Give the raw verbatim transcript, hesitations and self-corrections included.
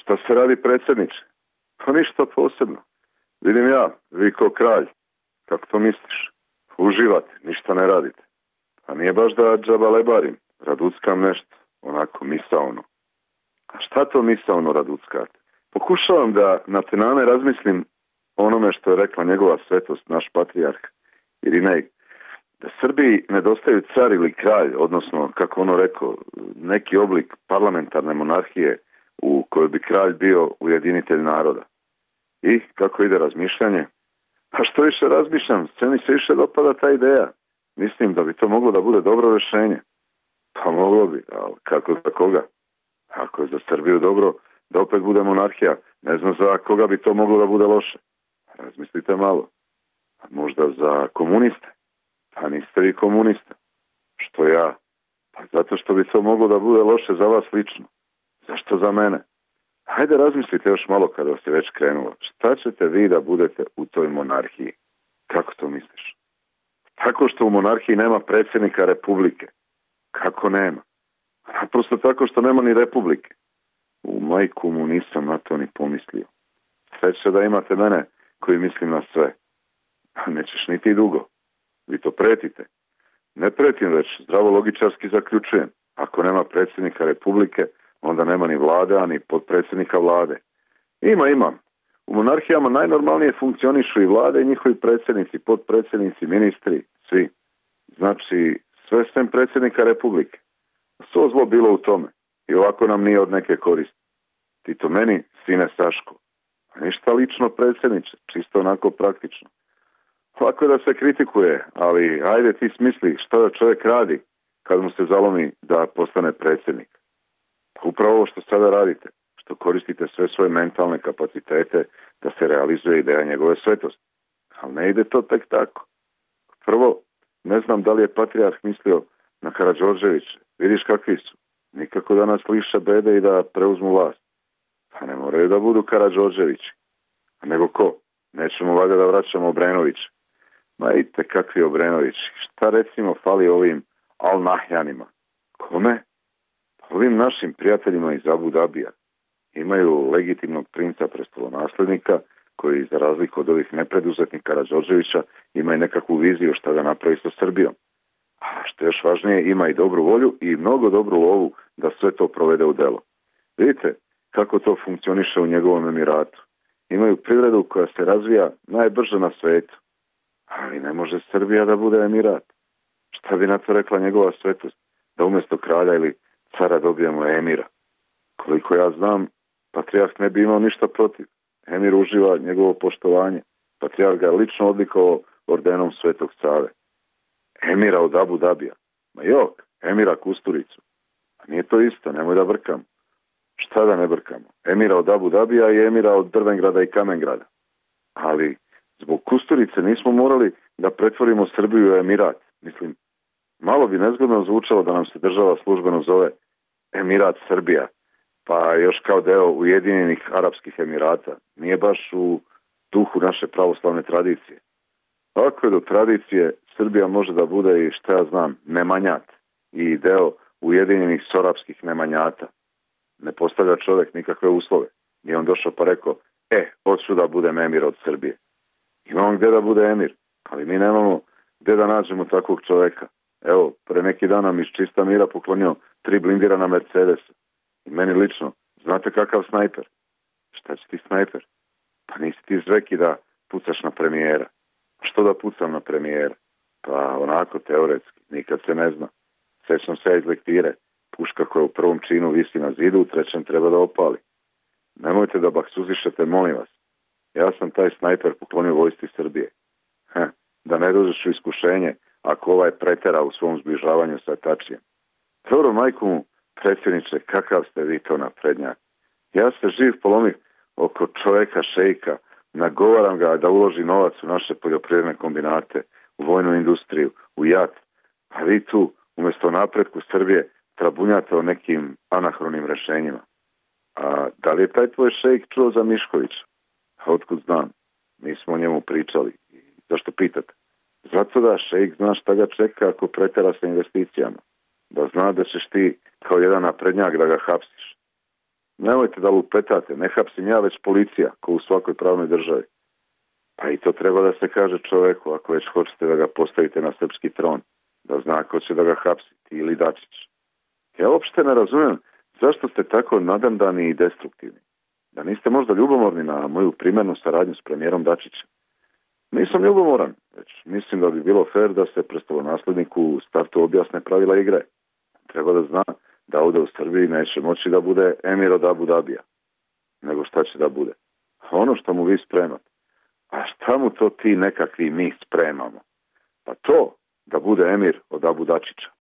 Šta se radi, predsjedniče? Pa ništa posebno. Vidim ja, vi ko kralj. Kako to misliš? Uživate, ništa ne radite. Pa nije baš da džaba lebarim, raduckam nešto, onako misaono. A šta to misaono raduckate? Pokušavam da na tenane razmislim onome što je rekla njegova svetost, naš patrijarh Irinej, da Srbiji nedostaju car ili kralj, odnosno, kako ono rekao, neki oblik parlamentarne monarhije u kojoj bi kralj bio ujedinitelj naroda. I kako ide razmišljanje? A što više razmišljam, sve mi se više dopada ta ideja. Mislim da bi to moglo da bude dobro rješenje. Pa moglo bi, ali kako za koga? Ako je za Srbiju dobro, da opet bude monarhija, ne znam za koga bi to moglo da bude loše. Razmislite malo. A možda za komuniste? Pa niste vi komunista. Što ja? Pa zato što bi to moglo da bude loše za vas lično. Zašto za mene? Hajde razmislite još malo kada vas je već krenulo. Šta ćete vi da budete u toj monarhiji? Kako to misliš? Tako što u monarhiji nema predsjednika republike. Kako nema? Naprosto tako što nema ni republike. U majku mu nisam na to ni pomislio. Sreće da imate mene koji mislim na sve. A nećeš ni ti dugo. Vi to pretite. Ne pretim već, zdravo logičarski zaključujem. Ako nema predsjednika republike, onda nema ni vlade, a ni potpredsjednika vlade. Ima, imam. U monarhijama najnormalnije funkcionišu i vlade i njihovi predsjednici, potpredsjednici, ministri, svi. Znači, sve sem predsjednika republike. Svo zlo bilo u tome. I ovako nam nije od neke koristi. Ti to meni, sine Saško. A ništa lično, predsjedniče, čisto onako praktično. Lako je da se kritikuje, ali ajde ti smisli šta da čovjek radi kad mu se zalomi da postane predsjednik. Pa upravo ovo što sada radite, što koristite sve svoje mentalne kapacitete da se realizuje ideja njegove svetosti. Ali ne ide to tek tako. Prvo, ne znam da li je patrijarh mislio na Karađorđevića. Vidiš kakvi su. Nikako da nas liše bede i da preuzmu vlast. Pa ne moraju da budu Karađorđevići. A nego ko? Nećemo valjda da vraćamo Obrenovića. Ma idite kakvi Obrenovići. Šta recimo fali ovim Al-Nahjanima? Kome? Ovim našim prijateljima iz Abu Dabija. Imaju legitimnog princa prestolonaslednika koji, za razliku od ovih nepreduzetnih Karađorđevića, ima i nekakvu viziju šta da napravi sa Srbijom. A što je još važnije, ima i dobru volju i mnogo dobru lovu da sve to provede u delo. Vidite kako to funkcioniše u njegovom emiratu. Imaju privredu koja se razvija najbrže na svetu. Ali ne može Srbija da bude emirat. Šta bi na to rekla njegova svetost? Da umjesto kralja ili cara dobijemo emira. Koliko ja znam, patrijarh ne bi imao ništa protiv. Emir uživa njegovo poštovanje. Patrijarh ga je lično odlikovao ordenom Svetog Save. Emira od Abu Dabija. Ma jok, emira Kusturicu. A nije to isto, nemoj da brkamo. Šta da ne brkamo? Emira od Abu Dabija i emira od Drvengrada i Kamengrada. Ali zbog Kusturice nismo morali da pretvorimo Srbiju u emirat. Mislim, malo bi nezgodno zvučalo da nam se država službeno zove Emirat Srbija, pa još kao deo Ujedinjenih Arapskih Emirata. Nije baš u duhu naše pravoslavne tradicije. Ako je do tradicije, Srbija može da bude i šta ja znam, Nemanjat i deo Ujedinjenih Sorapskih Nemanjata. Ne postavlja čovjek nikakve uslove. I on došao pa rekao, e, hoću da budem emir od Srbije. Imamo gdje da bude emir, ali mi nemamo gdje da nađemo takvog čovjeka. Evo, pre neki dan nam iz čista mira poklonio tri blindirana Mercedesa. I meni lično, znate kakav snajper? Šta će ti snajper? Pa nisi ti zveki da pucaš na premijera. Što da pucam na premijera? Pa onako teoretski, nikad se ne zna. Sećam se ja iz lektire. Puška koja u prvom činu visi na zidu, u trećem treba da opali. Nemojte da baksuzišete, molim vas. Ja sam taj snajper poklonio vojsci Srbije. Heh, da ne dođeš u iskušenje ako ovaj pretera u svom zbližavanju sa Tačijem. Dobro, majku mu, predsjedniče, kakav ste vi to naprednjak. Ja se živ polomih oko čovjeka šejka, nagovaram ga da uloži novac u naše poljoprivredne kombinate, u vojnu industriju, u jat. A vi tu, umjesto napretku Srbije, trabunjate o nekim anahronim rešenjima. A da li je taj tvoj šejk čuo za Miškovića? A otkud znam? Mi smo o njemu pričali. Zašto pitate? Zato da šejk zna šta ga čeka ako pretera sa investicijama. Da zna da ćeš ti kao jedan naprednjak da ga hapsiš. Nemojte da lupetate, ne hapsim ja, već policija, ko u svakoj pravnoj državi. Pa i to treba da se kaže čoveku, ako već hoćete da ga postavite na srpski tron, da zna ko će da ga hapsi, ti ili Dačić. Ja uopšte ne razumijem zašto ste tako nadamdani i destruktivni. Da niste možda ljubomorni na moju primarnu saradnju s premijerom Dačićem. Nisam ljubomoran, već mislim da bi bilo fair da se prestolonasledniku u startu objasne pravila igre. Treba da zna da ovde u Srbiji neće moći da bude emir od Abu Dabija, nego šta će da bude. Ono što mu vi spremate. A šta mu to ti nekakvi mi spremamo? Pa to da bude emir od Abu Dačića.